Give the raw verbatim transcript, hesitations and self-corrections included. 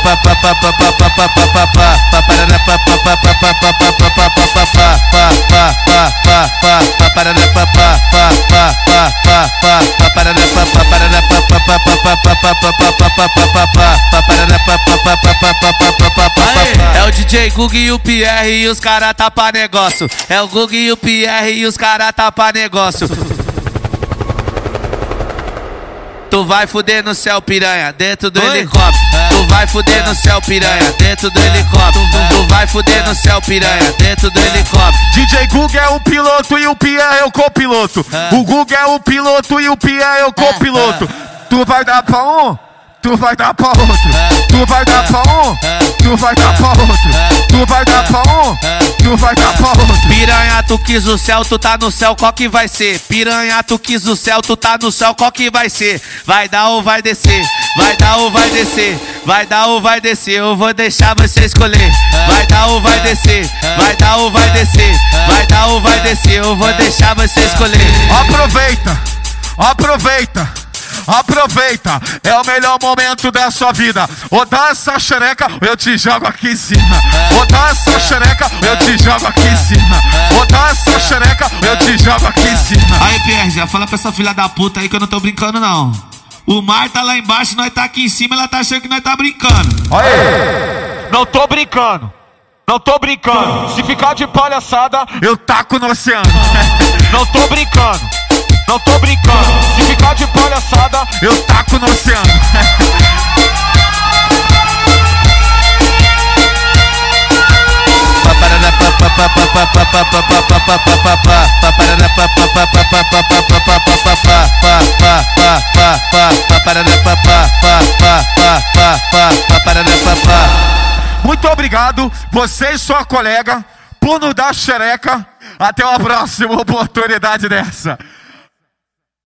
É o D J Gug e o Pierre e os cara tá pra negócio. É o Gug e o Pierre e os cara tá pra negócio. Tu vai fuder no céu, piranha, dentro do Oi? helicóptero. É. Tu vai fuder é. no céu, piranha, dentro do é. helicóptero. É. Tu vai fuder no céu, piranha, dentro do é. helicóptero. D J Gug é o piloto e o Pierre é o copiloto. É. O Gug é o piloto e o Pierre é o copiloto. É. Tu vai dar pra um, tu vai dar pra outro. É. Tu vai dar pra um, é. tu vai dar pra outro. É. Tu vai dar pra um, é. tu vai dar pra outro. Piranha, tu quis o céu, tu tá no céu, qual que vai ser? Piranha, tu quis o céu, tu tá no céu, qual que vai ser? Vai dar ou vai descer? Vai dar ou vai descer? Vai dar ou vai descer? Eu vou deixar você escolher. Vai dar ou vai descer? Vai dar ou vai descer? Vai dar ou vai descer? Eu vou deixar você escolher. Aproveita, aproveita. Aproveita, é o melhor momento da sua vida. Ou dá essa xereca, eu te jogo aqui em cima. Ou dá essa xereca, eu te jogo aqui em cima. Ou dá essa xereca, eu te jogo aqui em cima. Aí, Pierre, já fala pra essa filha da puta aí que eu não tô brincando, não. O mar tá lá embaixo, nós tá aqui em cima, ela tá achando que nós tá brincando. Aí, não tô brincando. Não tô brincando. Se ficar de palhaçada, eu taco no oceano. Não tô brincando. Não tô brincando, se ficar de palhaçada, eu taco no oceano. Muito obrigado, você e sua colega, por nos dar xereca. Até uma próxima oportunidade dessa.